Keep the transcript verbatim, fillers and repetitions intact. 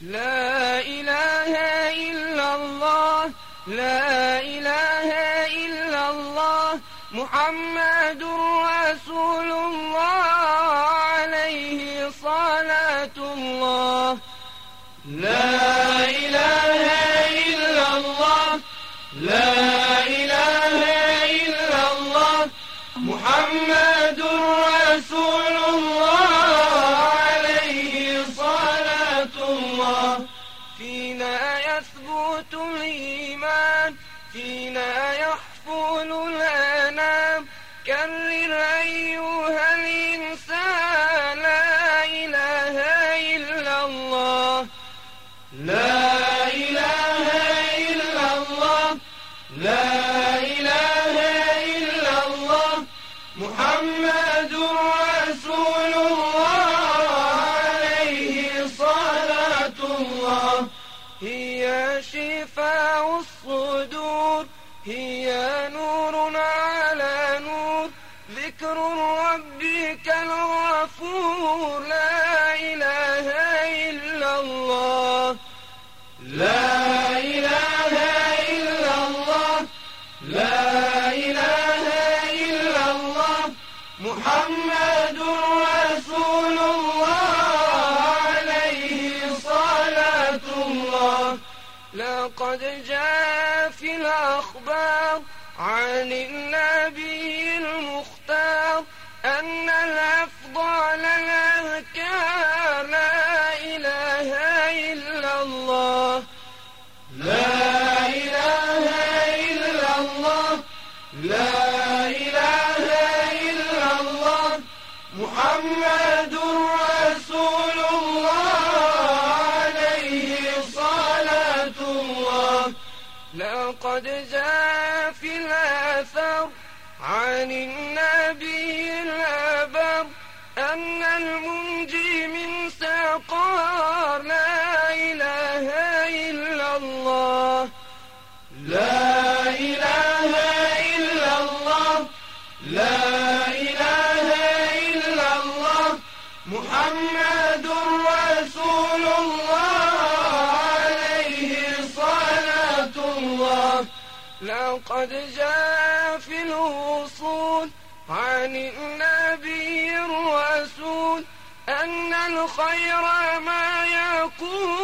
لا إله إلا الله لا إله إلا الله محمد رسول الله عليه صلاة الله. لا إله إلا الله لا إله إلا الله محمد رسول الله عليه صلاة الله. فينا يثبت الإيمان فينا يحفل الأنام كرر أيها الإنسان لا إله إلا الله. لا إله إلا الله لا إله إلا الله محمد رسول الله عليه صلاة الله. هي شفاء الصدور هي نور على نور ذكر ربك الغفور لا إله إلا الله. لا إله إلا الله لا إله إلا الله محمد رسول الله عليه صلاة الله. لقد جاء في الأخبار عن النبي المختار أن الأفضل الأذكار لا إله إلا الله. لا إله إلا الله لا إله إلا الله محمد رسول الله عليه صلاة الله. لقد جاء في الآثار عن النبي الأبر أن المنجي من سقار لا إله إلا الله. لا إله إلا الله لا إله إلا الله محمد رسول الله عليه صلاة الله. لقد جاء في الوصول عن النبي الرسول أن الخير ما يكون